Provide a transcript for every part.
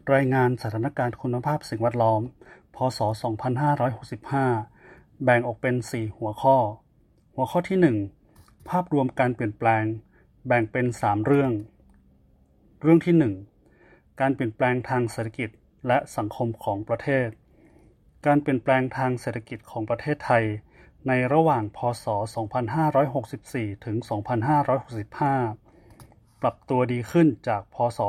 รายงานสถานการณ์คุณภาพสิ่งแวดล้อม พ.ศ. 2565 แบ่งออกเป็น 4 หัวข้อ หัวข้อที่ 1 ภาพรวมการเปลี่ยนแปลง แบ่งเป็น 3 เรื่อง เรื่องที่ 1 การเปลี่ยนแปลงทางเศรษฐกิจและสังคมของประเทศ การเปลี่ยนแปลงทางเศรษฐกิจของประเทศไทยในระหว่าง พ.ศ. 2564 ถึง 2565 ปรับตัวดีขึ้นจาก พ.ศ.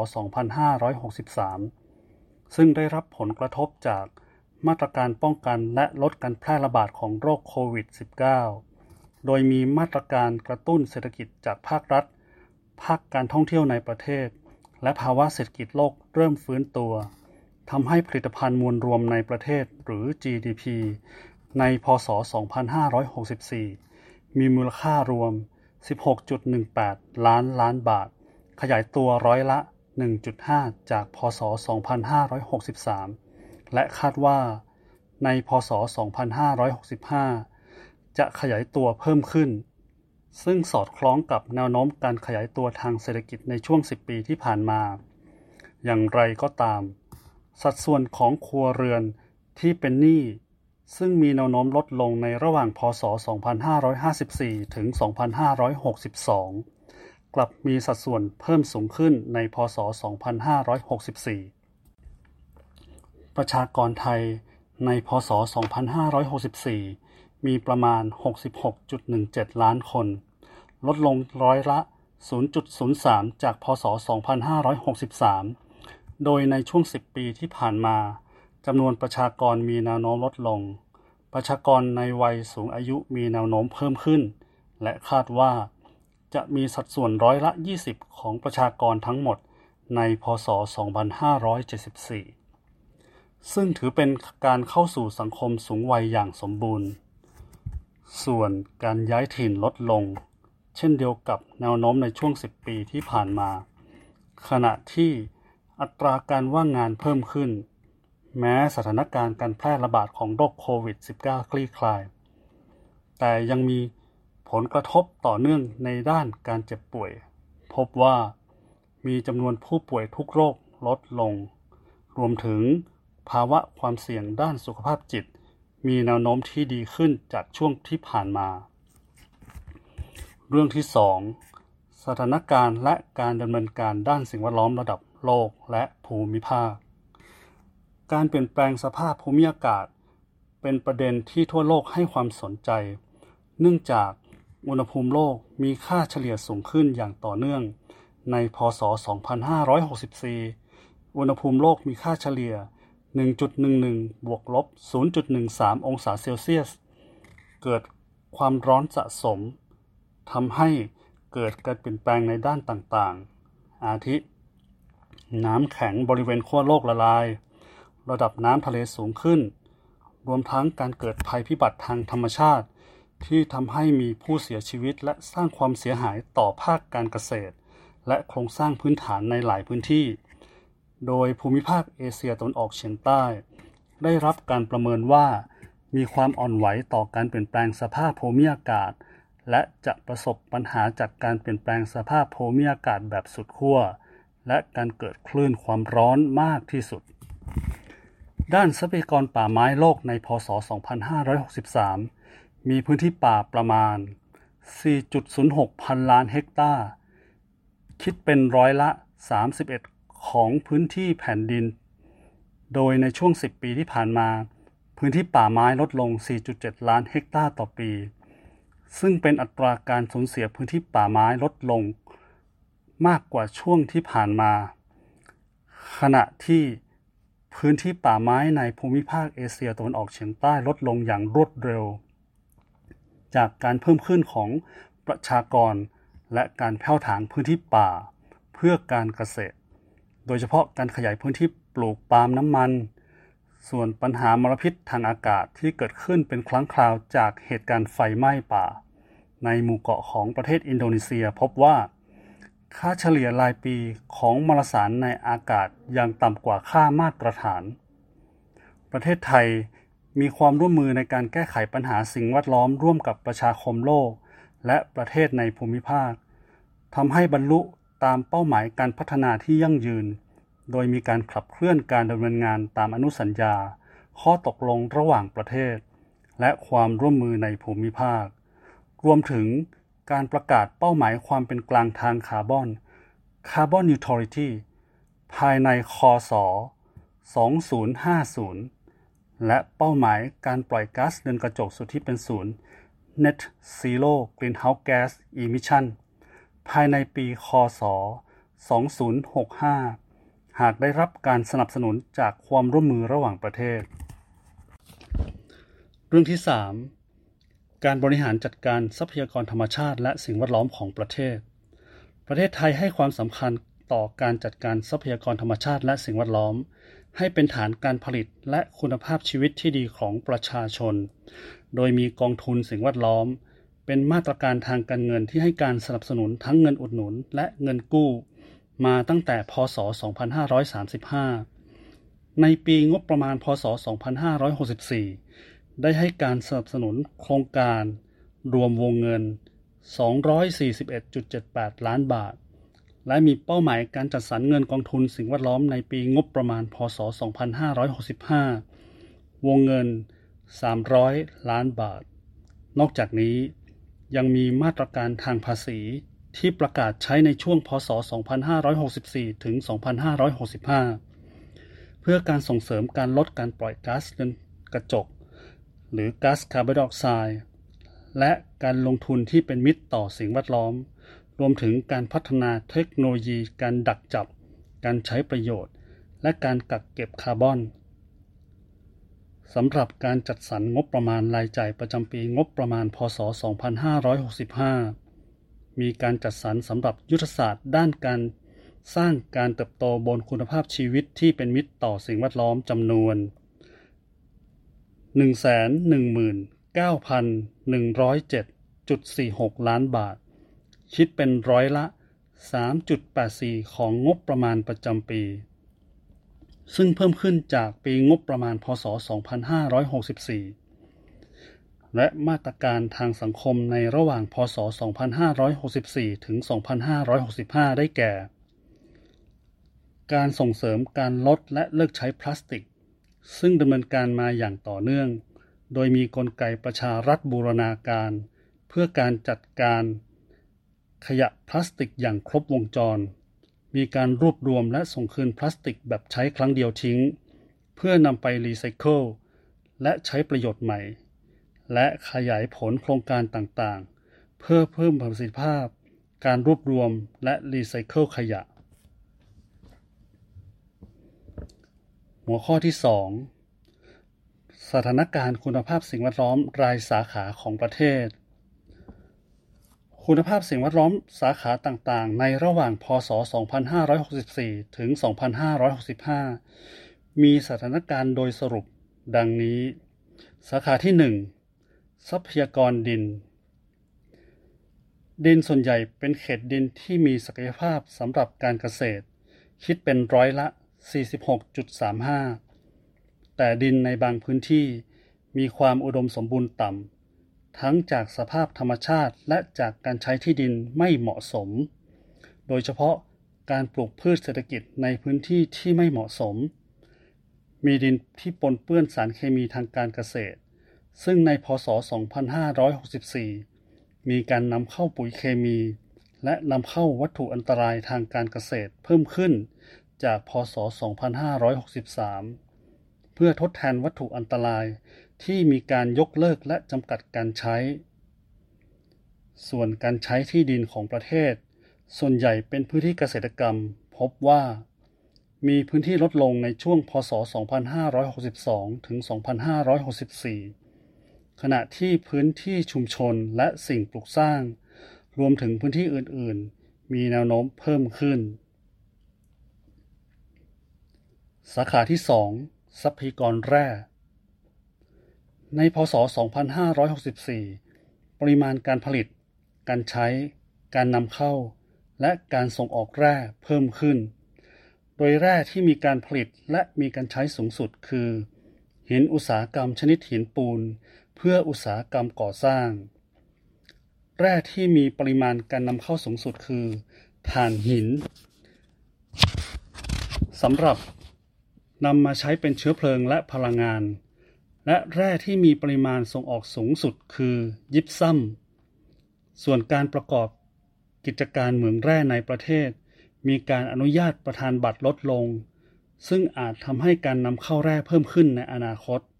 2563 ซึ่งได้รับผลกระทบจากมาตรการป้องกันและลดการแพร่ระบาดของโรคโควิด -19 โดยมีมาตรการกระตุ้นเศรษฐกิจจากภาครัฐ ภาคการท่องเที่ยวในประเทศ และภาวะเศรษฐกิจโลกเริ่มฟื้นตัว ทำให้ผลิตภัณฑ์มวลรวมในประเทศหรือ GDP ใน พ.ศ. 2564 มีมูลค่ารวม 16.18 ล้านบาท ขยายตัวร้อยละ 1.5 จาก พ.ศ. 2563 และคาดว่าใน พ.ศ. 2565 จะขยายตัวเพิ่มขึ้น ซึ่งสอดคล้องกับแนวโน้มการขยายตัวทางเศรษฐกิจในช่วง 10 ปีที่ผ่านมา อย่างไรก็ตามสัดส่วนของครัวเรือนที่เป็นหนี้ซึ่งมีแนวโน้มลดลงในระหว่าง พ.ศ. 2554 ถึง 2562 กลับมีสัดส่วนเพิ่มสูงขึ้นใน พ.ศ. 2564 ประชากรไทยใน พ.ศ. 2564 มีประมาณ 66.17 ล้านคน ลดลงร้อยละ 0.03 จาก พ.ศ. 2563 โดยในช่วง 10 ปีที่ผ่านมาจำนวนประชากรมีแนวโน้มลดลง ประชากรในวัยสูงอายุมีแนวโน้มเพิ่มขึ้น และคาดว่าจะมีสัดส่วนร้อยละ 20 ของประชากรทั้งหมดใน พ.ศ. 2574 ซึ่งถือเป็นการเข้าสู่สังคมสูงวัยอย่างสมบูรณ์ ส่วนการย้ายถิ่นลดลงเช่นเดียวกับแนวโน้มในช่วง 10 ปีที่ผ่านมา ขณะที่อัตราการว่างงานเพิ่มขึ้นแม้สถานการณ์การแพร่ระบาดของโรคโควิด -19 คลี่คลายแต่ยังมีผลกระทบต่อเนื่องในด้านการเจ็บป่วยพบว่ามีจำนวนผู้ป่วยทุกโรคลดลงรวมถึงภาวะความเสี่ยงด้านสุขภาพจิตมีแนวโน้มที่ดีขึ้นจากช่วงที่ผ่านมาเรื่องที่ 2 สถานการณ์และการดำเนินการด้านสิ่งแวดล้อมระดับโลกและภูมิภาคการเปลี่ยนแปลงสภาพภูมิอากาศเป็นประเด็นที่ทั่วโลกให้ความสนใจเนื่องจากอุณหภูมิโลกมีค่าเฉลี่ยสูงขึ้นอย่างต่อเนื่องใน พ.ศ. 2564 อุณหภูมิโลกมีค่าเฉลี่ย 1.11 บวกลบ 0.13 องศาเซลเซียสเกิดความร้อนสะสมทำให้เกิดการเปลี่ยนแปลงในด้านต่างๆอาทิน้ำแข็งบริเวณขั้วโลกละลายระดับน้ำทะเลสูงขึ้นรวมทั้งการเกิดภัยพิบัติทางธรรมชาติที่ทำให้มีผู้เสียชีวิตและสร้างความเสียหายต่อภาคการเกษตรและโครงสร้างพื้นฐานในหลายพื้นที่โดยภูมิภาคเอเชียตะวันออกเฉียงใต้ได้รับการประเมินว่ามีความอ่อนไหวต่อการเปลี่ยนแปลงสภาพภูมิอากาศและจะประสบปัญหาจากการเปลี่ยนแปลงสภาพภูมิอากาศแบบสุดขั้วและการเกิดคลื่นความร้อนมากที่สุดด้านทรัพยากรป่าไม้โลกใน พ.ศ. 2563 มีพื้นที่ป่าประมาณ 4.06 พันล้านเฮกตาร์คิดเป็นร้อยละ 31 ของพื้นที่แผ่นดินโดยในช่วง 10 ปีที่ผ่านมาพื้นที่ป่าไม้ลดลง 4.7 ล้านเฮกตาร์ต่อปีซึ่งเป็นอัตราการสูญเสียพื้นที่ป่าไม้ลดลงมากกว่าช่วงที่ผ่านมาขณะที่พื้นที่ป่าไม้ในภูมิภาคเอเชียตะวันออกเฉียงใต้ลดลงอย่างรวดเร็วจากการเพิ่มขึ้นของประชากรและการแผ่วถางพื้นที่ป่าเพื่อการเกษตรโดยเฉพาะการขยายพื้นที่ปลูกปาล์มน้ำมันส่วนปัญหามลพิษทางอากาศที่เกิดขึ้นเป็นครั้งคราวจากเหตุการณ์ไฟไหม้ป่าในหมู่เกาะของประเทศอินโดนีเซียพบว่าค่าเฉลี่ยรายปีของมลสารในอากาศยังต่ำกว่าค่ามาตรฐานประเทศไทยมีความร่วมมือในการแก้ไขปัญหาสิ่งแวดล้อมร่วมกับประชาคมโลกและประเทศในภูมิภาคทำให้บรรลุตามเป้าหมายการพัฒนาที่ยั่งยืนโดยมีการขับเคลื่อนการดำเนินงานตามอนุสัญญาข้อตกลงระหว่างประเทศและความร่วมมือในภูมิภาครวมถึงการประกาศเป้าหมายความเป็นกลางทางคาร์บอน Carbon Neutrality ภายในคศ 2050 และเป้าหมายการปล่อยก๊าซเรือนกระจกสุทธิเป็นศูนย์ Net Zero Greenhouse Gas Emission ภายในปีคศ 2065 หากได้รับการสนับสนุนจากความร่วมมือระหว่างประเทศเรื่องที่ 3 การบริหารจัดการทรัพยากรธรรมชาติและสิ่งแวดล้อมของประเทศไทยให้ความสำคัญต่อการจัดการทรัพยากรธรรมชาติและสิ่งแวดล้อมให้เป็นฐานการผลิตและคุณภาพชีวิตที่ดีของประชาชนโดยมีกองทุนสิ่งแวดล้อมเป็นมาตรการทางการเงินที่ให้การสนับสนุนทั้งเงินอุดหนุนและเงินกู้มาตั้งแต่พ.ศ. 2535ในปีงบประมาณพ.ศ. 2564ได้ให้การสนับสนุนโครงการรวมวงเงิน 241.78 ล้านบาทและมีเป้าหมายการจัดสรรเงินกองทุนสิ่งแวดล้อมในปีงบประมาณพ.ศ. 2565วงเงิน300ล้านบาทนอกจากนี้ยังมีมาตรการทางภาษีที่ประกาศใช้ในช่วงพ.ศ. 2564ถึง 2565เพื่อการส่งเสริมการลดการปล่อยก๊าซเรือนกระจกหรือก๊าซคาร์บอนไดออกไซด์และการลงทุนที่เป็นมิตรต่อสิ่งแวดล้อมรวมถึงการพัฒนาเทคโนโลยีการดักจับการใช้ประโยชน์และการกักเก็บคาร์บอนสำหรับการจัดสรรงบประมาณรายจ่ายประจำปีงบประมาณพ.ศ. 2565มีการจัดสรรสำหรับยุทธศาสตร์ด้านการสร้างการเติบโตบนคุณภาพชีวิตที่เป็นมิตรต่อสิ่งแวดล้อมจำนวน 119,107.46 ล้านบาทคิดเป็นร้อยละ 3.84 ของงบประมาณประจำปีซึ่งเพิ่มขึ้นจากปีงบประมาณพ.ศ. 2564และมาตรการทางสังคมในระหว่างพ.ศ. 2564ถึง 2565ได้แก่การส่งเสริมการลดและเลิกใช้พลาสติกซึ่งดำเนินการมาอย่างต่อเนื่องโดยมีกลไกประชารัฐบูรณาการเพื่อการจัดการขยะพลาสติกอย่างครบวงจรมีการรวบรวมและส่งคืนพลาสติกแบบใช้ครั้งเดียวทิ้งเพื่อนำไปรีไซเคิลและใช้ประโยชน์ใหม่และขยายผลโครงการต่างๆเพื่อเพิ่มประสิทธิภาพการรวบรวมและรีไซเคิลขยะหัวข้อที่ 2 สถานการณ์คุณภาพสิ่งแวดล้อมรายสาขาของประเทศคุณภาพสิ่งแวดล้อมสาขาต่างๆในระหว่างพ.ศ. 2564ถึง 2565มีสถานการณ์โดยสรุปดังนี้สาขาที่ 1 ทรัพยากรดินส่วนใหญ่เป็นเขตดินที่มีศักยภาพสำหรับการเกษตรคิดเป็นร้อยละ 46.35 แต่ดินในบางพื้นที่มีความอุดมสมบูรณ์ต่ำทั้งจากสภาพธรรมชาติและจากการใช้ที่ดินไม่เหมาะสมโดยเฉพาะการปลูกพืชเศรษฐกิจในพื้นที่ที่ไม่เหมาะสมมีดินที่ปนเปื้อนสารเคมีทางการเกษตรซึ่งในพ.ศ. 2564มีการนำเข้าปุ๋ยเคมีและนำเข้าวัตถุอันตรายทางการเกษตรเพิ่มขึ้นจากพ.ศ. 2563เพื่อทดแทนวัตถุอันตรายที่มีการยกเลิกและจำกัดการใช้ส่วนการใช้ที่ดินของประเทศส่วนใหญ่เป็นพื้นที่เกษตรกรรมพบว่ามีพื้นที่ลดลงในช่วงพ.ศ. 2562ถึง 2564ขณะที่พื้นที่ชุมชนและสิ่งปลูกสร้างรวมถึงพื้นที่อื่นๆมีแนวโน้มเพิ่มขึ้นสาขาที่ 2 ทรัพยากรแร่ในพ.ศ. 2564ปริมาณการผลิตการใช้การนำเข้าและการส่งออกแร่เพิ่มขึ้นโดยแร่ที่มีการผลิตและมีการใช้สูงสุดคือหินอุตสาหกรรมชนิดหินปูนเพื่ออุตสาหกรรมก่อสร้างแร่ที่มีปริมาณการนำเข้าสูงสุดคือถ่านหินสำหรับนำมาใช้เป็นเชื้อเพลิงและพลังงานและแร่ที่มีปริมาณส่งออกสูงสุดคือยิปซัมส่วนการประกอบกิจการเหมืองแร่ในประเทศมีการอนุญาตประทานบัตรลดลงซึ่งอาจทำให้การนำเข้าแร่เพิ่มขึ้นในอนาคต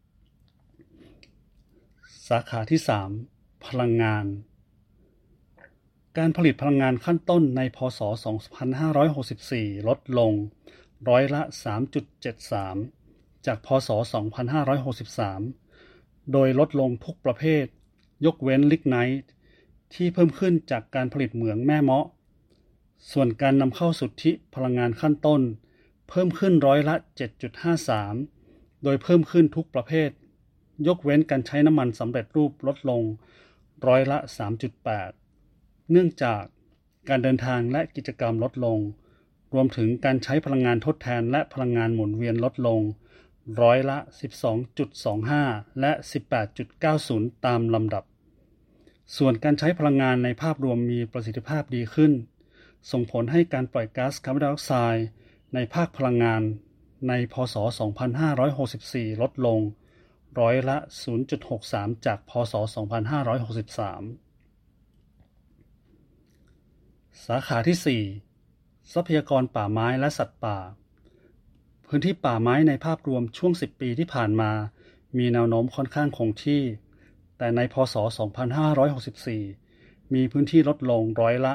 สาขาที่ 3 พลังงานการผลิตพลังงานขั้นต้นในพ.ศ. 2564 ลดลงร้อยละ 3.73 จากพ.ศ. 2563 โดยลดลงทุกประเภทยกเว้นลิกไนท์ที่เพิ่มขึ้นจากการผลิตเหมืองแม่เมาะส่วนการนำเข้าสุทธิพลังงานขั้นต้นเพิ่มขึ้นร้อยละ 7.53 โดยเพิ่มขึ้นทุกประเภทยกเว้นการใช้น้ำมันสำเร็จรูปลดลงร้อยละ 3.8 เนื่องจากการเดินทางและกิจกรรมลดลงรวมถึงการใช้พลังงานทดแทนและพลังงานหมุนเวียนลดลงร้อยละ 12.25 และ 18.90 ตามลำดับส่วนการใช้พลังงานในภาพรวมมีประสิทธิภาพดีขึ้นส่งผลให้การปล่อยก๊าซคาร์บอนไดออกไซด์ในภาคพลังงานในพ.ศ. 2564 ลดลงร้อยละ 0.63 จากพ.ศ. 2563 สาขาที่ 4 ทรัพยากรป่าไม้และสัตว์ป่าพื้นที่ป่าไม้ในภาพรวมช่วง10 ปีที่ผ่านมามีแนวโน้มค่อนข้างคงที่แต่ในพ.ศ. 2564 มีพื้นที่ลดลงร้อยละ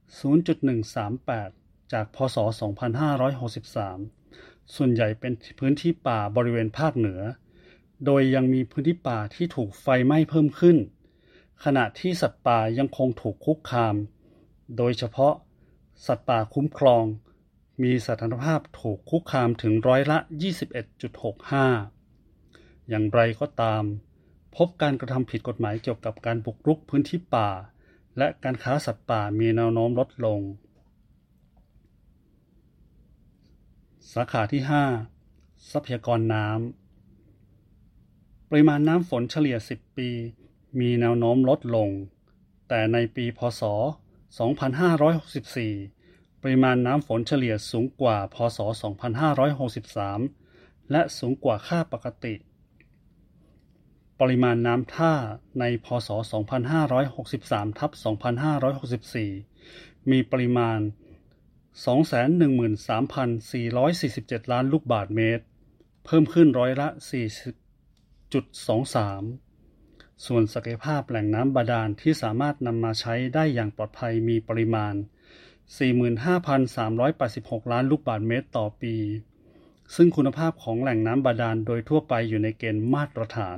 0.138 จากพ.ศ. 2563 ส่วนใหญ่เป็นพื้นที่ป่าบริเวณภาคเหนือโดยยังมีพื้นที่ป่าที่ถูกไฟไหม้เพิ่มขึ้นขณะที่สัตว์ป่ายังคงถูกคุกคามโดยเฉพาะสัตว์ป่าคุ้มครองมีสถานภาพถูกคุกคามถึงร้อยละ 21.65 อย่างไรก็ตามพบการกระทำผิดกฎหมายเกี่ยวกับการบุกรุกพื้นที่ป่าและการค้าสัตว์ป่ามีแนวโน้มลดลงสาขาที่ 5 ทรัพยากรน้ำปริมาณน้ำฝนเฉลี่ย10 ปีมีแนวโน้มลดลงแต่ในปีพ.ศ. 2564 ปริมาณน้ำฝนเฉลี่ยสูงกว่าพ.ศ. 2563 และสูงกว่าค่าปกติปริมาณน้ำท่าในพ.ศ. 2563/2564 มีปริมาณ 213,447 ล้านลูกบาศก์เมตรเพิ่มขึ้นร้อยละ 40.23 ส่วนศักยภาพแหล่งน้ำบาดาลที่สามารถนำมาใช้ได้อย่างปลอดภัยมีปริมาณ 45,386 ล้านลูกบาศก์เมตรต่อปีซึ่งคุณภาพของแหล่งน้ำบาดาลโดยทั่วไปอยู่ในเกณฑ์มาตรฐาน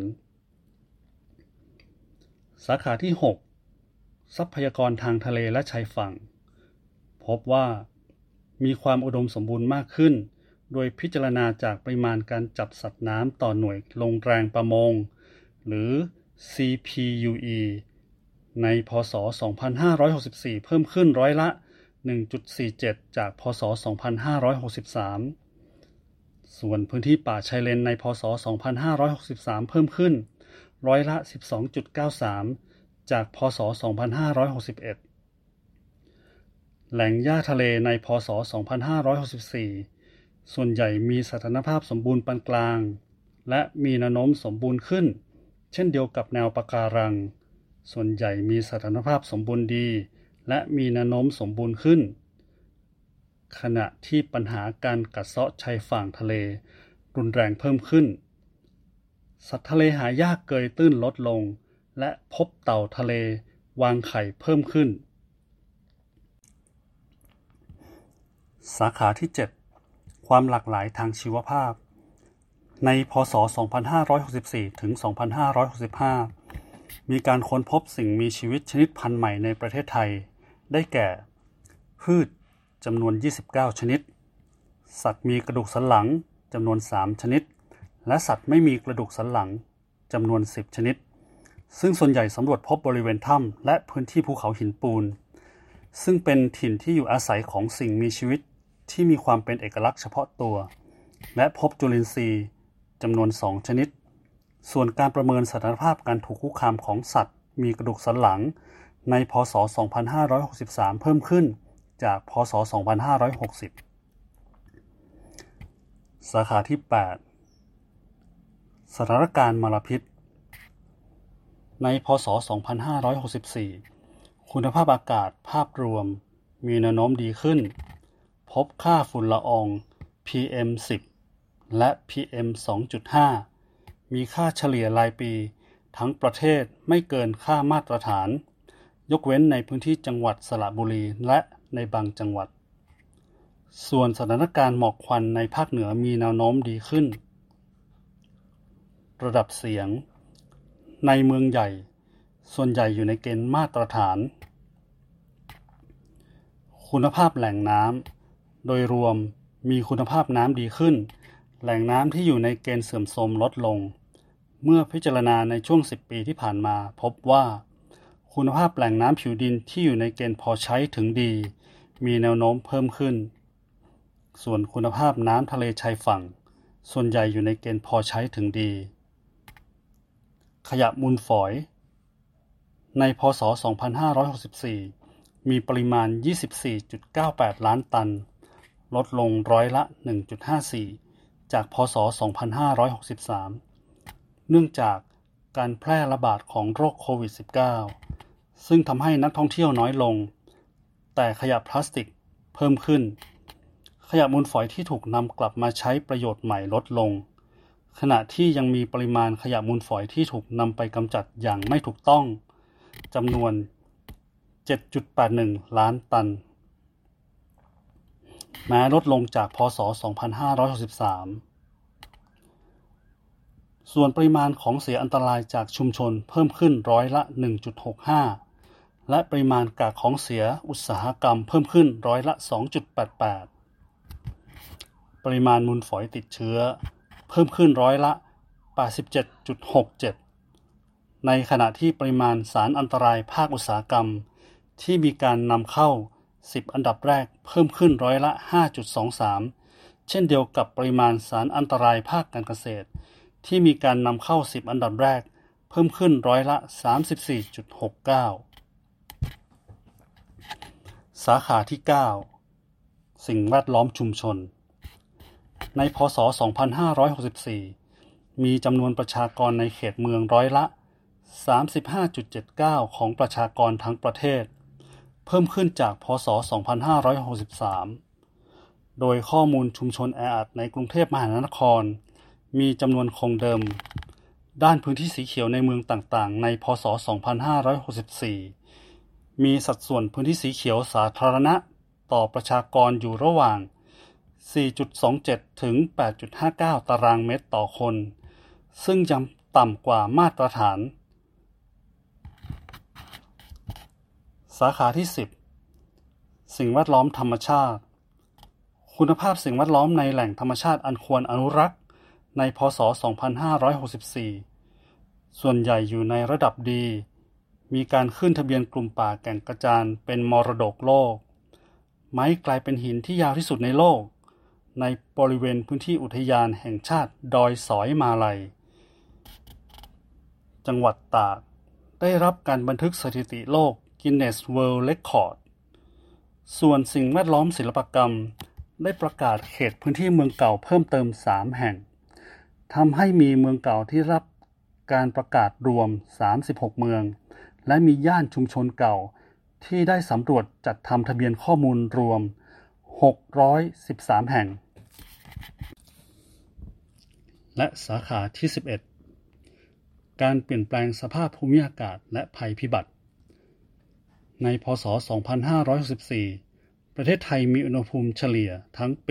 สาขาที่ 6 ทรัพยากรทางทะเลและชายฝั่งพบว่ามีความอุดมสมบูรณ์มากขึ้นโดยพิจารณาจากปริมาณการจับสัตว์น้ำต่อหน่วยลงแรงประมงหรือ CPUE ในพ.ศ. 2564 เพิ่มขึ้นร้อยละ 1.47 จากพ.ศ. 2563 ส่วนพื้นที่ป่าชายเลนในพ.ศ. 2563 เพิ่มขึ้นร้อยละ 12.93 จากพ.ศ. 2561 แหล่งหญ้าทะเลในพ.ศ. 2564 ส่วนใหญ่มีสถานภาพสมบูรณ์ปานกลางและมีแนวโน้มสมบูรณ์ขึ้นเช่นเดียวกับแนวปะการังส่วนใหญ่มีสถานภาพสมบูรณ์ดีและมีแนวโน้มสมบูรณ์ขึ้นขณะที่ปัญหาการกัดเซาะชายฝั่งทะเลรุนแรงเพิ่มขึ้นสัตว์ทะเลหายากเกยตื้นลดลงและพบเต่าทะเลวางไข่เพิ่มขึ้นสาขาที่ 7 ความหลากหลายทางชีวภาพในพ.ศ. 2564 ถึง 2565 มีการค้นพบสิ่งมีชีวิตชนิดพันธุ์ใหม่ในประเทศไทยได้แก่พืชจำนวน 29 ชนิดสัตว์มีกระดูกสันหลังจำนวน 3 ชนิดและสัตว์ไม่มีกระดูกสันหลังจำนวน 10 ชนิดซึ่งส่วนใหญ่สำรวจพบบริเวณถ้ำและพื้นที่ภูเขาหินปูนซึ่งเป็นถิ่นที่อยู่อาศัยของสิ่งมีชีวิตที่มีความเป็นเอกลักษณ์เฉพาะตัวและพบจุลินทรีย์จำนวน 2 ชนิดส่วนการประเมินสถานภาพการถูกคุกคามของสัตว์มีกระดูกสันหลังในพ.ศ. 2563 เพิ่มขึ้นจากพ.ศ. 2560 สาขาที่ 8 สถานการณ์มลพิษในพ.ศ. 2564 คุณภาพอากาศภาพรวมมีแนวโน้มดีขึ้นพบค่าฝุ่นละออง PM10 และ PM 2.5 มีค่าเฉลี่ยรายปีทั้งประเทศไม่เกินค่ามาตรฐานยกเว้นในพื้นที่จังหวัดสระบุรีและในบางจังหวัดส่วนสถานการณ์หมอกควันในภาคเหนือมีแนวโน้มดีขึ้นระดับเสียงในเมืองใหญ่ส่วนใหญ่อยู่ในเกณฑ์มาตรฐานคุณภาพแหล่งน้ำโดยรวมมีคุณภาพน้ำดีขึ้นแหล่งน้ำที่อยู่ในเกณฑ์เสื่อมโทรมลดลงเมื่อพิจารณาในช่วง10 ปีที่ผ่านมาพบว่าคุณภาพแหล่งน้ำผิวดินที่อยู่ในเกณฑ์พอใช้ถึงดีมีแนวโน้มเพิ่มขึ้นส่วนคุณภาพน้ำทะเลชายฝั่งส่วนใหญ่อยู่ในเกณฑ์พอใช้ถึงดีขยะมูลฝอยในพ.ศ. 2564 มีปริมาณ 24.98 ล้านตันลดลงร้อยละ 1.54 จากพ.ศ. 2563 เนื่องจากการแพร่ระบาดของโรคโควิด -19 ซึ่งทำให้นักท่องเที่ยวน้อยลงแต่ขยะพลาสติกเพิ่มขึ้นขยะมูลฝอยที่ถูกนำกลับมาใช้ประโยชน์ใหม่ลดลงขณะที่ยังมีปริมาณขยะมูลฝอยที่ถูกนำไปกำจัดอย่างไม่ถูกต้องจำนวน 7.81 ล้านตันแม้ลดลงจากพ.ศ. 2563 ส่วนปริมาณของเสียอันตรายจากชุมชนเพิ่มขึ้นร้อยละ 1.65 และปริมาณกากของเสียอุตสาหกรรมเพิ่มขึ้นร้อยละ 2.88 ปริมาณมูลฝอยติดเชื้อเพิ่มขึ้นร้อยละ 87.67 ในขณะที่ปริมาณสารอันตรายภาคอุตสาหกรรมที่มีการนำเข้า10 อันดับแรกเพิ่มขึ้นร้อยละ 5.23 เช่นเดียวกับปริมาณสารอันตรายภาคการเกษตรที่มีการนำเข้า10 อันดับแรกเพิ่มขึ้นร้อยละ 34.69 สาขาที่ 9 สิ่งแวดล้อมชุมชนในพ.ศ. 2564 มีจำนวนประชากรในเขตเมืองร้อยละ 35.79 ของประชากรทั้งประเทศเพิ่มขึ้นจากพ.ศ. 2563 โดยข้อมูลชุมชนแออัดในกรุงเทพมหานครมีจำนวนคงเดิมด้านพื้นที่สีเขียวในเมืองต่างๆในพ.ศ. 2564 มีสัดส่วนพื้นที่สีเขียวสาธารณะต่อประชากรอยู่ระหว่าง 4.27 ถึง 8.59 ตารางเมตรต่อคนซึ่งยังต่ำกว่ามาตรฐานสาขาที่ 10 สิ่งแวดล้อมธรรมชาติคุณภาพสิ่งแวดล้อมในแหล่งธรรมชาติอันควรอนุรักษ์ในพ.ศ. 2564 ส่วนใหญ่อยู่ในระดับดีมีการขึ้นทะเบียนกลุ่มป่าแก่งกระจานเป็นมรดกโลกไม้กลายเป็นหินที่ยาวที่สุดในโลกในบริเวณพื้นที่อุทยานแห่งชาติดอยสอยมาลัยจังหวัดตากได้รับการบันทึกสถิติโลก Guinness World Record ส่วนสิ่งแวดล้อมศิลปกรรมได้ประกาศเขตพื้นที่เมืองเก่าเพิ่มเติม3 แห่งทำให้มีเมืองเก่าที่รับการประกาศรวม36 เมืองและมีย่านชุมชนเก่าที่ได้สำรวจจัดทำทะเบียนข้อมูลรวม613 แห่งและสาขาที่ 11 การเปลี่ยนแปลงสภาพภูมิอากาศและภัยพิบัติในพ.ศ. 2564 ประเทศไทยมีอุณหภูมิเฉลี่ยทั้งปี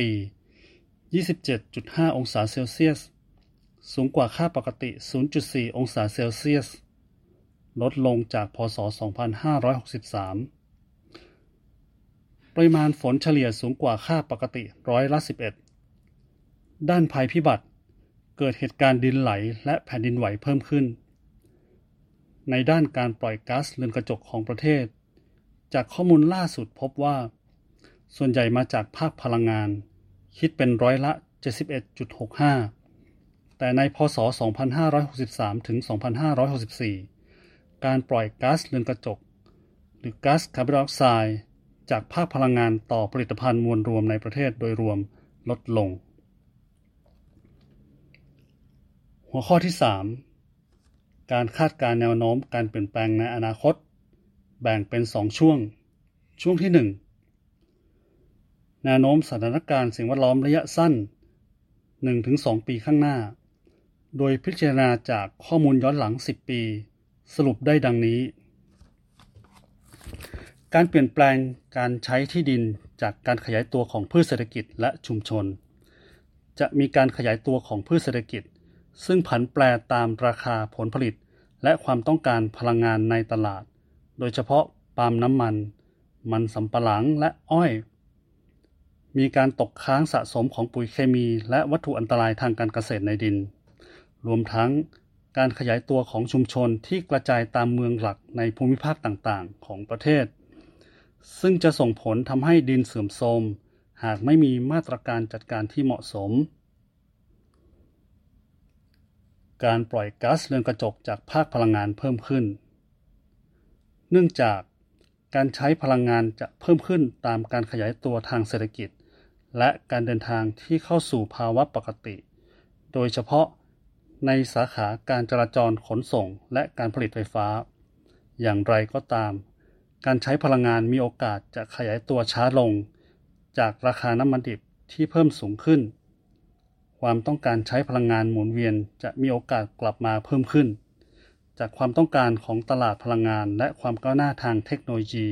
27.5 องศาเซลเซียสสูงกว่าค่าปกติ 0.4 องศาเซลเซียสลดลงจากพ.ศ. 2563 ปริมาณฝนเฉลี่ยสูงกว่าค่าปกติร้อยละ 11 ด้านภัยพิบัติเกิดเหตุการณ์ดินไหลและแผ่นดินไหวเพิ่มขึ้นในด้านการปล่อยก๊าซเรือนกระจกของประเทศจากข้อมูลล่าสุดพบว่าส่วนใหญ่มาจากภาคพลังงานคิดเป็นร้อยละ 71.65 แต่ในพ.ศ. 2563 ถึง 2564 การปล่อยก๊าซเรือนกระจกหรือก๊าซคาร์บอนไดออกไซด์จากภาคพลังงานต่อผลิตภัณฑ์มวลรวมในประเทศโดยรวมลดลงหัวข้อที่ 3 การคาดการณ์แนวโน้มการเปลี่ยนแปลงในอนาคตแบ่งเป็น 2 ช่วงที่ 1 แนวโน้มสถานการณ์สิ่งแวดล้อมระยะสั้น 1-2 ปีข้างหน้าโดยพิจารณาจากข้อมูลย้อนหลัง 10 ปีสรุปได้ดังนี้การเปลี่ยนแปลงการใช้ที่ดินจากการขยายตัวของพืชเศรษฐกิจและชุมชนจะมีการขยายตัวของพืชเศรษฐกิจซึ่งผันแปรตามราคาผลผลิตและความต้องการพลังงานในตลาดโดยเฉพาะปาล์มน้ำมันสำปะหลังและอ้อยมีการตกค้างสะสมของปุ๋ยเคมีและวัตถุอันตรายทางการเกษตรในดินรวมทั้งการขยายตัวของชุมชนที่กระจายตามเมืองหลักในภูมิภาคต่างๆของประเทศซึ่งจะส่งผลทำให้ดินเสื่อมโทรมหากไม่มีมาตรการจัดการที่เหมาะสมการปล่อยก๊าซเรือนกระจกจากภาคพลังงานเพิ่มขึ้นเนื่องจากการใช้พลังงานจะเพิ่มขึ้นตามการขยายตัวทางเศรษฐกิจและการเดินทางที่เข้าสู่ภาวะปกติโดยเฉพาะในสาขาการจราจรขนส่งและการผลิตไฟฟ้าอย่างไรก็ตามการใช้พลังงานมีโอกาสจะขยายตัวช้าลงจากราคาน้ำมันดิบที่เพิ่มสูงขึ้นความต้องการใช้พลังงานหมุนเวียนจะมีโอกาสกลับมาเพิ่มขึ้นจากความต้องการของตลาดพลังงานและความก้าวหน้าทางเทคโนโลยี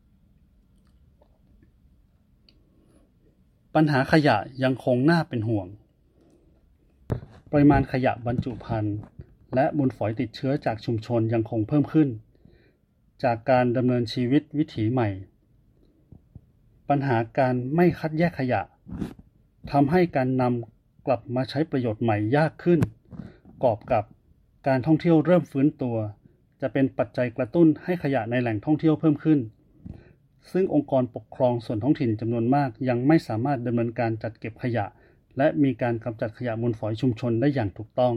ปัญหาขยะยังคงน่าเป็นห่วงปริมาณขยะบรรจุภัณฑ์และมูลฝอยติดเชื้อจากชุมชนยังคงเพิ่มขึ้นจากการดำเนินชีวิตวิถีใหม่ปัญหาการไม่คัดแยกขยะทำให้การนำกลับมาใช้ประโยชน์ใหม่ยากขึ้นประกอบกับการท่องเที่ยวเริ่มฟื้นตัวจะเป็นปัจจัยกระตุ้นให้ขยะในแหล่งท่องเที่ยวเพิ่มขึ้นซึ่งองค์กรปกครองส่วนท้องถิ่นจำนวนมากยังไม่สามารถดำเนินการจัดเก็บขยะและมีการกำจัดขยะมูลฝอยชุมชนได้อย่างถูกต้อง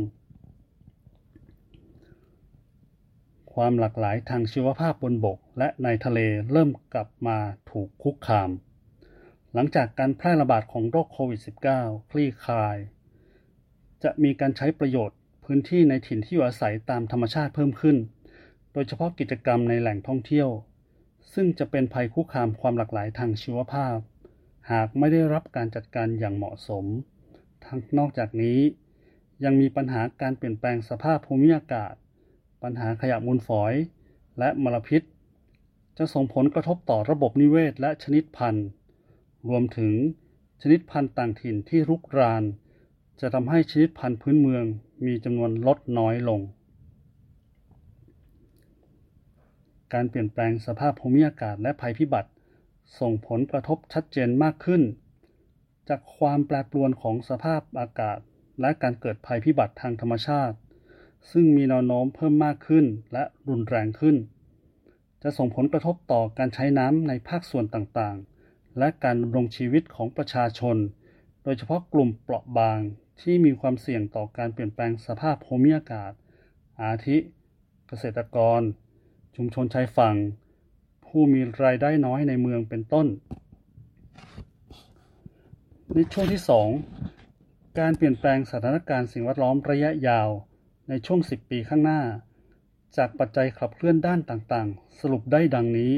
ความหลากหลายทางชีวภาพบนบกและในทะเลเริ่มกลับมาถูกคุกคามหลังจากการแพร่ระบาดของโรคโควิด -19 คลี่คลายจะมีการใช้ประโยชน์พื้นที่ในถิ่นที่อยู่อาศัยตามธรรมชาติเพิ่มขึ้นโดยเฉพาะกิจกรรมในแหล่งท่องเที่ยวซึ่งจะเป็นภัยคุกคามความหลากหลายทางชีวภาพหากไม่ได้รับการจัดการอย่างเหมาะสมนอกจากนี้ยังมีปัญหาการเปลี่ยนแปลงสภาพภูมิอากาศปัญหาขยะมูลฝอยและมลพิษจะส่งผลกระทบต่อระบบนิเวศและชนิดพันธุ์รวมถึงชนิดพันธุ์ต่างถิ่นที่รุกรานจะทำให้ชนิดพันธุ์พื้นเมืองมีจำนวนลดน้อยลงการเปลี่ยนแปลงสภาพภูมิอากาศและภัยพิบัติส่งผลกระทบชัดเจนมากขึ้นจากความแปรปรวนของสภาพอากาศและการเกิดภัยพิบัติทางธรรมชาติซึ่งมีแนวโน้มเพิ่มมากขึ้นและรุนแรงขึ้นจะส่งผลกระทบต่อการใช้น้ำในภาคส่วนต่างๆและการดำรงชีวิตของประชาชนโดยเฉพาะกลุ่มเปราะบางที่มีความเสี่ยงต่อการเปลี่ยนแปลงสภาพภูมิอากาศอาทิเกษตรกรชุมชนชายฝั่งผู้มีรายได้น้อยในเมืองเป็นต้นในช่วงที่ 2 การเปลี่ยนแปลงสถานการณ์สิ่งแวดล้อมระยะยาวในช่วง10 ปีข้างหน้าจากปัจจัยขับเคลื่อนด้านต่างๆสรุปได้ดังนี้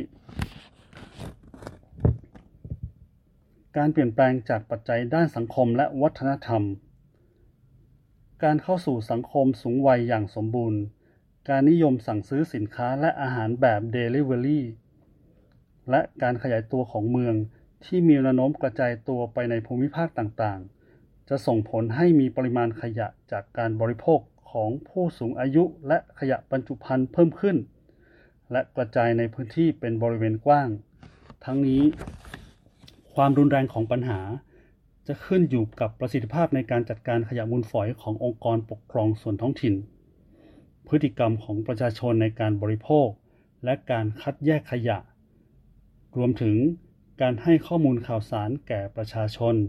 การเปลี่ยนแปลงจากปัจจัยด้านสังคมและวัฒนธรรมการเข้าสู่สังคมสูงวัยอย่างสมบูรณ์การนิยมสั่งซื้อสินค้าและอาหารแบบ Delivery และการขยายตัวของเมืองที่มีแนวโน้มกระจายตัวไปในภูมิภาคต่างๆจะส่งผลให้มีปริมาณขยะจากการบริโภคของผู้สูงอายุและขยะบรรจุภัณฑ์เพิ่มขึ้นและกระจายในพื้นที่เป็นบริเวณกว้างทั้งนี้ความรุนแรงของปัญหาจะขึ้นอยู่กับประสิทธิภาพในการจัดการขยะมูลฝอยขององค์กรปกครองส่วนท้องถิ่นพฤติกรรมของประชาชนในการบริโภคและการคัดแยกขยะรวมถึงการให้ข้อมูลข่าวสารแก่ประชาชน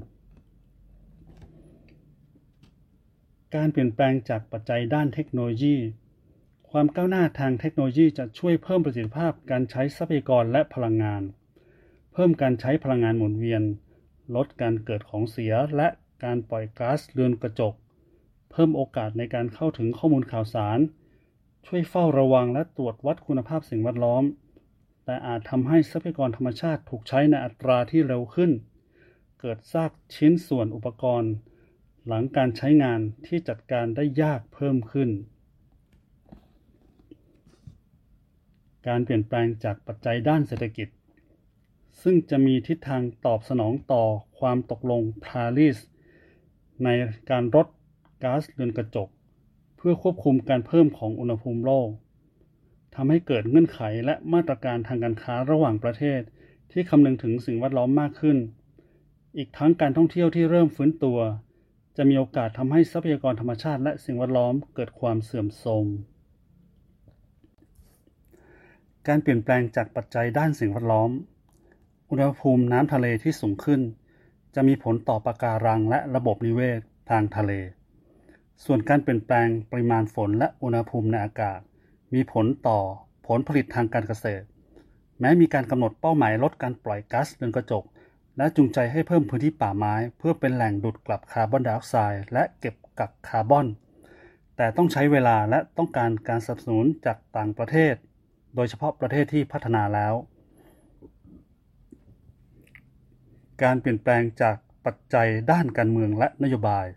การเปลี่ยนแปลงจากปัจจัยด้านเทคโนโลยีความก้าวหน้าทางเทคโนโลยีจะช่วยเพิ่มประสิทธิภาพการใช้ทรัพยากรและพลังงานเพิ่มการใช้พลังงานหมุนเวียนลดการเกิดของเสียและการปล่อยก๊าซเรือนกระจกเพิ่มโอกาสในการเข้าถึงข้อมูลข่าวสารช่วยเฝ้าระวังและตรวจวัดคุณภาพสิ่งแวดล้อมแต่อาจทำให้ทรัพยากรธรรมชาติถูกใช้ในอัตราที่เร็วขึ้นเกิดซากชิ้นส่วนอุปกรณ์หลังการใช้งานที่จัดการได้ยากเพิ่มขึ้นการเปลี่ยนแปลงจากปัจจัยด้านเศรษฐกิจซึ่งจะมีทิศทางตอบสนองต่อความตกลงปารีสในการลดก๊าซเรือนกระจกเพื่อควบคุมการเพิ่มของอุณหภูมิโลกทำให้เกิดเงื่อนไขและมาตรการทางการค้าระหว่างประเทศที่คำนึงถึงสิ่งแวดล้อมมากขึ้นอีกทั้งการท่องเที่ยวที่เริ่มฟื้นตัวจะมีโอกาสทำให้ทรัพยากรธรรมชาติและสิ่งแวดล้อมเกิดความเสื่อมโทรมการเปลี่ยนแปลงจากปัจจัยด้านสิ่งแวดล้อมอุณหภูมิน้ำทะเลที่สูงขึ้นจะมีผลต่อปะการังและระบบนิเวศทางทะเลส่วนการเปลี่ยนแปลงปริมาณฝนและอุณหภูมิในอากาศมีผลต่อผลผลิตทางการเกษตรแม้มีการกำหนดเป้าหมายลดการปล่อยก๊าซเรือนกระจกและจูงใจให้เพิ่มพื้นที่ป่าไม้เพื่อเป็นแหล่งดูดกลับคาร์บอนไดออกไซด์และเก็บกักคาร์บอนแต่ต้องใช้เวลาและต้องการสนับสนุนจากต่างประเทศโดยเฉพาะประเทศที่พัฒนาแล้วการเปลี่ยนแปลงจากปัจจัยด้านการเมืองและนโยบาย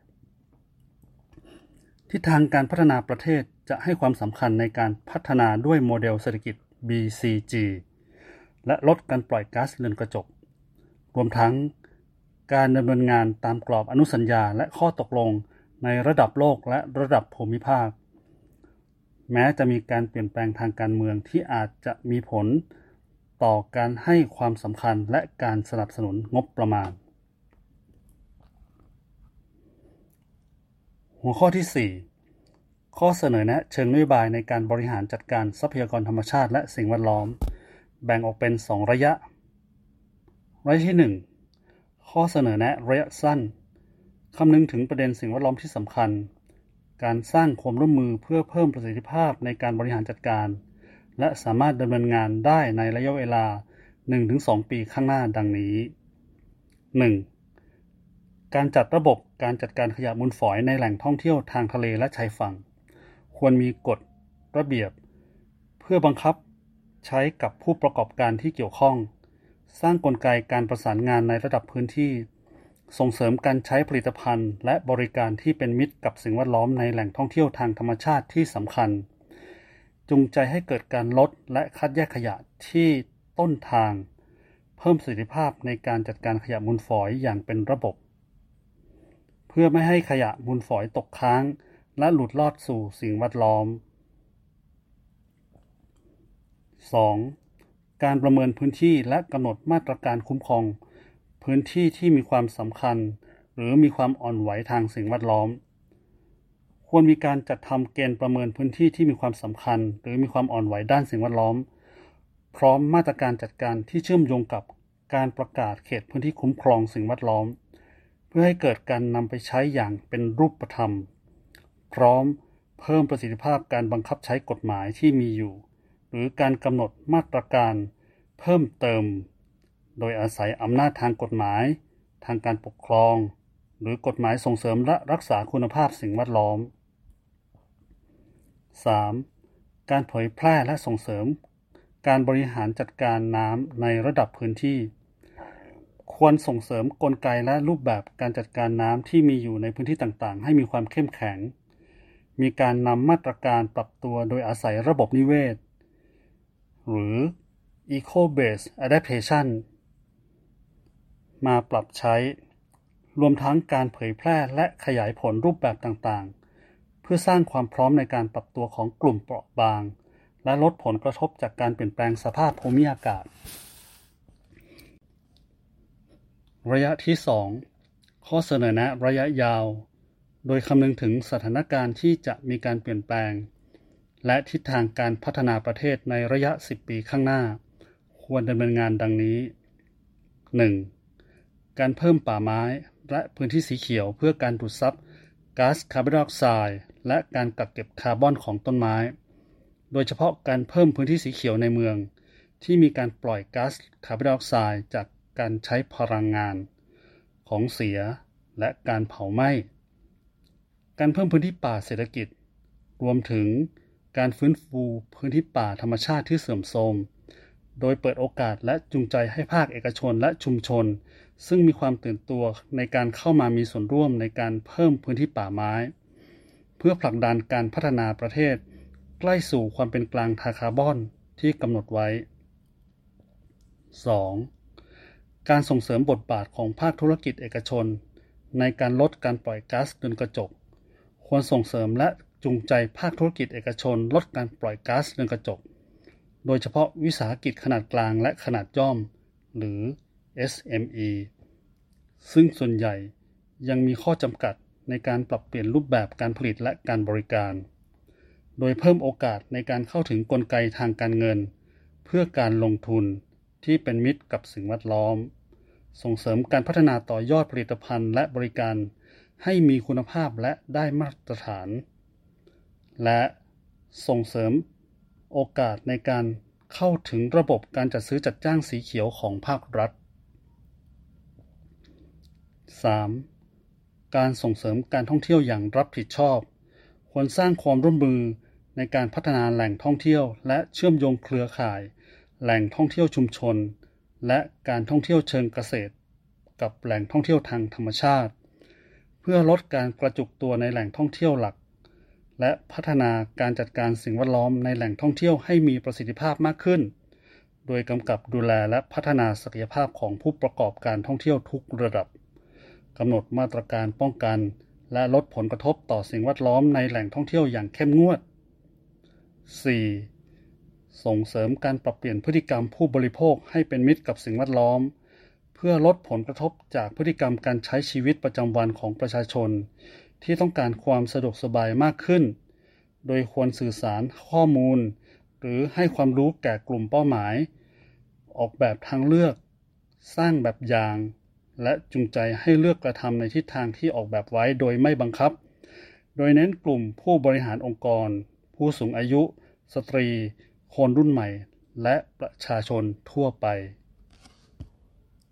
ทิศทางการพัฒนาประเทศจะให้ความสำคัญในการพัฒนาด้วยโมเดลเศรษฐกิจ BCG และลดการปล่อยก๊าซเรือนกระจกรวมทั้งการดำเนินงานตามกรอบอนุสัญญาและข้อตกลงในระดับโลกและระดับภูมิภาคแม้จะมีการเปลี่ยนแปลงทางการเมืองที่อาจจะมีผลต่อการให้ความสำคัญและการสนับสนุนงบประมาณหัวข้อที่ 4 ข้อเสนอแนะเชิงนโยบายในการบริหารจัดการทรัพยากรธรรมชาติและสิ่งแวดล้อมแบ่งออกเป็น2ระยะที่ 1ข้อเสนอแนะระยะสั้นคำนึงถึงประเด็นสิ่งแวดล้อมที่สำคัญการสร้างความร่วมมือเพื่อเพิ่มประสิทธิภาพในการบริหารจัดการและสามารถดำเนินงานได้ในระยะเวลา 1-2 ปีข้างหน้าดังนี้ 1. การจัดระบบการจัดการขยะมูลฝอยในแหล่งท่องเที่ยวทางทะเลและชายฝั่งควรมีกฎระเบียบเพื่อบังคับใช้กับผู้ประกอบการที่เกี่ยวข้องสร้างกลไกการประสานงานในระดับพื้นที่ส่งเสริมการใช้ผลิตภัณฑ์และบริการที่เป็นมิตรกับสิ่งแวดล้อมในแหล่งท่องเที่ยวทางธรรมชาติที่สำคัญจูงใจให้เกิดการลดและคัดแยกขยะที่ต้นทางเพิ่มประสิทธิภาพในการจัดการขยะมูลฝอยอย่างเป็นระบบเพื่อไม่ให้ขยะมูลฝอยตกค้างและหลุดลอดสู่สิ่งแวดล้อม 2. การประเมินพื้นที่และกำหนดมาตรการคุ้มครองพื้นที่ที่มีความสำคัญหรือมีความอ่อนไหวทางสิ่งแวดล้อมควรมีการจัดทำเกณฑ์ประเมินพื้นที่ที่มีความสำคัญหรือมีความอ่อนไหวด้านสิ่งแวดล้อมพร้อมมาตรการจัดการที่เชื่อมโยงกับการประกาศเขตพื้นที่คุ้มครองสิ่งแวดล้อมเพื่อให้เกิดการนำไปใช้อย่างเป็นรูปธรรมพร้อมเพิ่มประสิทธิภาพการบังคับใช้กฎหมายที่มีอยู่หรือการกำหนดมาตรการเพิ่มเติมโดยอาศัยอำนาจทางกฎหมายทางการปกครองหรือกฎหมายส่งเสริมและรักษาคุณภาพสิ่งแวดล้อม 3. การเผยแพร่และส่งเสริมการบริหารจัดการน้ำในระดับพื้นที่ควรส่งเสริมกลไกและรูปแบบการจัดการน้ำที่มีอยู่ในพื้นที่ต่างๆให้มีความเข้มแข็งมีการนำมาตรการปรับตัวโดยอาศัยระบบนิเวศหรือ Eco-based adaptation มาปรับใช้รวมทั้งการเผยแพร่และขยายผลรูปแบบต่างๆเพื่อสร้างความพร้อมในการปรับตัวของกลุ่มเปราะบางและลดผลกระทบจากการเปลี่ยนแปลงสภาพภูมิอากาศระยะที่ 2 ข้อเสนอแนะระยะยาวโดยคำนึงถึงสถานการณ์ที่จะมีการเปลี่ยนแปลงและทิศทางการพัฒนาประเทศในระยะ10 ปีข้างหน้าควรดำเนินงานดังนี้ 1. การเพิ่มป่าไม้และพื้นที่สีเขียวเพื่อการดูดซับก๊าซคาร์บอนไดออกไซด์และการกักเก็บคาร์บอนของต้นไม้โดยเฉพาะการเพิ่มพื้นที่สีเขียวในเมืองที่มีการปล่อยก๊าซคาร์บอนไดออกไซด์จากการใช้พลังงานของเสียและการเผาไหม้การเพิ่มพื้นที่ป่าเศรษฐกิจรวมถึงการฟื้นฟูพื้นที่ป่าธรรมชาติที่เสื่อมโทรมโดยเปิดโอกาสและจูงใจให้ภาคเอกชนและชุมชนซึ่งมีความตื่นตัวในการเข้ามามีส่วนร่วมในการเพิ่มพื้นที่ป่าไม้เพื่อผลักดันการพัฒนาประเทศใกล้สู่ความเป็นกลางทางคาร์บอนที่กำหนดไว้ 2. การส่งเสริมบทบาทของภาคธุรกิจเอกชนในการลดการปล่อยก๊าซเรือนกระจกควรส่งเสริมและจูงใจภาคธุรกิจเอกชนลดการปล่อยก๊าซเรือนกระจกโดยเฉพาะวิสาหกิจขนาดกลางและขนาดย่อมหรือ SME ซึ่งส่วนใหญ่ยังมีข้อจำกัดในการปรับเปลี่ยนรูปแบบการผลิตและการบริการโดยเพิ่มโอกาสในการเข้าถึงกลไกทางการเงินเพื่อการลงทุนที่เป็นมิตรกับสิ่งแวดล้อมส่งเสริมการพัฒนาต่อยอดผลิตภัณฑ์และบริการให้มีคุณภาพและได้มาตรฐานและส่งเสริมโอกาสในการเข้าถึงระบบการจัดซื้อจัดจ้างสีเขียวของภาครัฐ 3. การส่งเสริมการท่องเที่ยวอย่างรับผิดชอบควรสร้างความร่วมมือในการพัฒนาแหล่งท่องเที่ยวและเชื่อมโยงเครือข่ายแหล่งท่องเที่ยวชุมชนและการท่องเที่ยวเชิงเกษตรกับแหล่งท่องเที่ยวทางธรรมชาติเพื่อลดการกระจุกตัวในแหล่งท่องเที่ยวหลักและพัฒนาการจัดการสิ่งแวดล้อมในแหล่งท่องเที่ยวให้มีประสิทธิภาพมากขึ้นโดยกำกับดูแลและพัฒนาศักยภาพของผู้ประกอบการท่องเที่ยวทุกระดับกำหนดมาตรการป้องกันและลดผลกระทบต่อสิ่งแวดล้อมในแหล่งท่องเที่ยวอย่างเข้มงวด 4. ส่งเสริมการปรับเปลี่ยนพฤติกรรมผู้บริโภคให้เป็นมิตรกับสิ่งแวดล้อมเพื่อลดผลกระทบจากพฤติกรรมการใช้ชีวิตประจำวันของประชาชนที่ต้องการความสะดวกสบายมากขึ้นโดยควรสื่อสารข้อมูลหรือให้ความรู้แก่กลุ่มเป้าหมายออกแบบทางเลือกสร้างแบบอย่างและจูงใจให้เลือกกระทำในทิศทางที่ออกแบบไว้โดยไม่บังคับโดยเน้นกลุ่มผู้บริหารองค์กรผู้สูงอายุสตรีคนรุ่นใหม่และประชาชนทั่วไป